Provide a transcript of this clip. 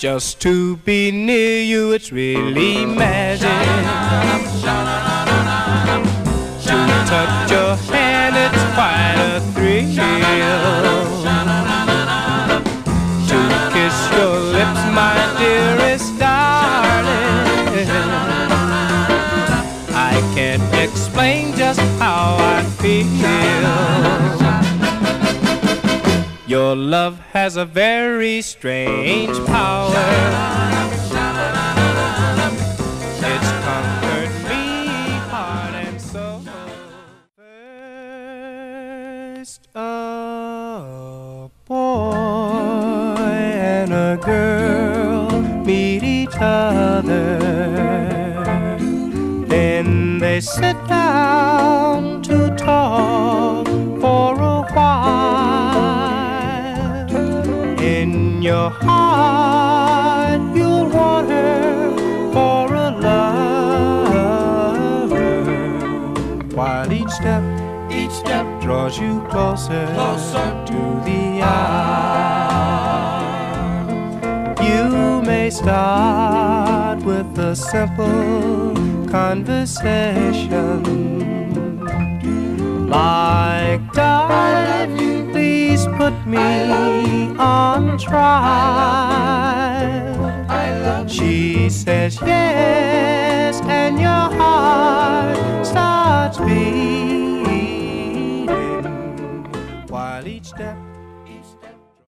Just to be near you, it's really magic. To touch your hand, it's quite a thrill. To kiss your lips, my dearest darling. I can't explain just how I feel. Your love has a very strange power. It's conquered me, heart and soul. First a boy and a girl meet each other. Then they sit down to talk for a while. In your heart you'll want her for a lover, while each step draws you closer to the eye. You may start with a simple conversation like, darling, please put me on trial. She says yes,